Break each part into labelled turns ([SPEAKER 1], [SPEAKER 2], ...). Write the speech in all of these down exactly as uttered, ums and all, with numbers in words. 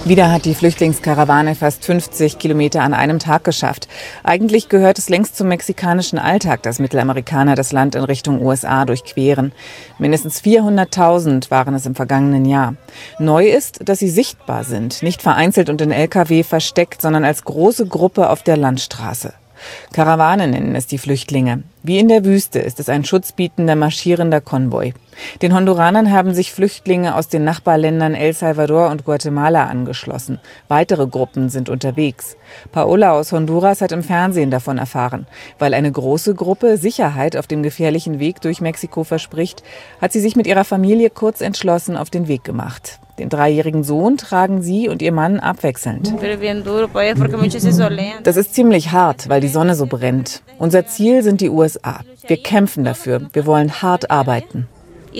[SPEAKER 1] Wieder hat die Flüchtlingskarawane fast fünfzig Kilometer an einem Tag geschafft. Eigentlich gehört es längst zum mexikanischen Alltag, dass Mittelamerikaner das Land in Richtung U S A durchqueren. Mindestens vierhunderttausend waren es im vergangenen Jahr. Neu ist, dass sie sichtbar sind, nicht vereinzelt und in L K W versteckt, sondern als große Gruppe auf der Landstraße. Karawane nennen es die Flüchtlinge. Wie in der Wüste ist es ein schutzbietender, marschierender Konvoi. Den Honduranern haben sich Flüchtlinge aus den Nachbarländern El Salvador und Guatemala angeschlossen. Weitere Gruppen sind unterwegs. Paola aus Honduras hat im Fernsehen davon erfahren. Weil eine große Gruppe Sicherheit auf dem gefährlichen Weg durch Mexiko verspricht, hat sie sich mit ihrer Familie kurz entschlossen auf den Weg gemacht. Den dreijährigen Sohn tragen sie und ihr Mann abwechselnd. Das ist ziemlich hart, weil die Sonne so brennt. Unser Ziel sind die U S A. Wir kämpfen dafür. Wir wollen hart arbeiten.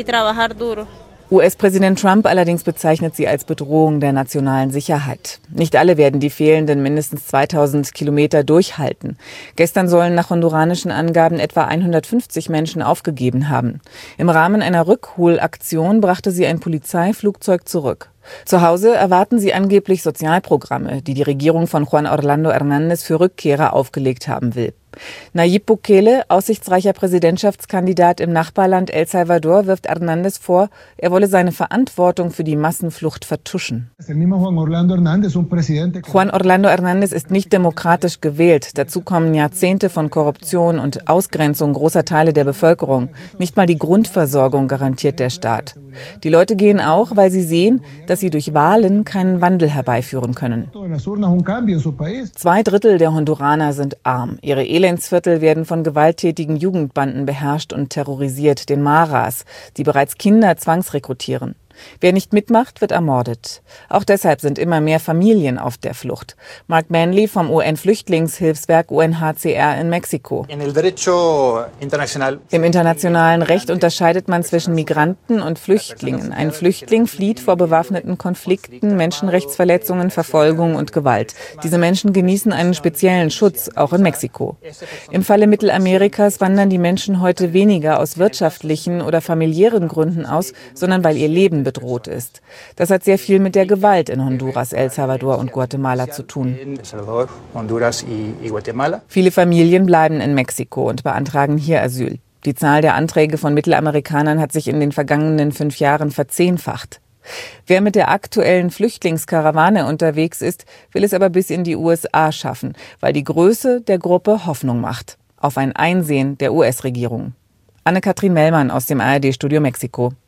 [SPEAKER 1] U S-Präsident Trump allerdings bezeichnet sie als Bedrohung der nationalen Sicherheit. Nicht alle werden die fehlenden mindestens zweitausend Kilometer durchhalten. Gestern sollen nach honduranischen Angaben etwa hundertfünfzig Menschen aufgegeben haben. Im Rahmen einer Rückholaktion brachte sie ein Polizeiflugzeug zurück. Zu Hause erwarten sie angeblich Sozialprogramme, die die Regierung von Juan Orlando Hernández für Rückkehrer aufgelegt haben will. Nayib Bukele, aussichtsreicher Präsidentschaftskandidat im Nachbarland El Salvador, wirft Hernández vor, er wolle seine Verantwortung für die Massenflucht vertuschen. Juan Orlando Hernández ist nicht demokratisch gewählt. Dazu kommen Jahrzehnte von Korruption und Ausgrenzung großer Teile der Bevölkerung. Nicht mal die Grundversorgung garantiert der Staat. Die Leute gehen auch, weil sie sehen, dass sie durch Wahlen keinen Wandel herbeiführen können. Zwei Drittel der Honduraner sind arm. Ihre Elendsviertel werden von gewalttätigen Jugendbanden beherrscht und terrorisiert, den Maras, die bereits Kinder zwangsrekrutieren. Wer nicht mitmacht, wird ermordet. Auch deshalb sind immer mehr Familien auf der Flucht. Mark Manley vom U N-Flüchtlingshilfswerk U N H C R in Mexiko. Im internationalen Recht unterscheidet man zwischen Migranten und Flüchtlingen. Ein Flüchtling flieht vor bewaffneten Konflikten, Menschenrechtsverletzungen, Verfolgung und Gewalt. Diese Menschen genießen einen speziellen Schutz, auch in Mexiko. Im Falle Mittelamerikas wandern die Menschen heute weniger aus wirtschaftlichen oder familiären Gründen aus, sondern weil ihr Leben bedroht ist. Das hat sehr viel mit der Gewalt in Honduras, El Salvador und Guatemala zu tun. Viele Familien bleiben in Mexiko und beantragen hier Asyl. Die Zahl der Anträge von Mittelamerikanern hat sich in den vergangenen fünf Jahren verzehnfacht. Wer mit der aktuellen Flüchtlingskarawane unterwegs ist, will es aber bis in die U S A schaffen, weil die Größe der Gruppe Hoffnung macht. Auf ein Einsehen der U S-Regierung. Anne-Kathrin Mellmann aus dem A R D-Studio Mexiko.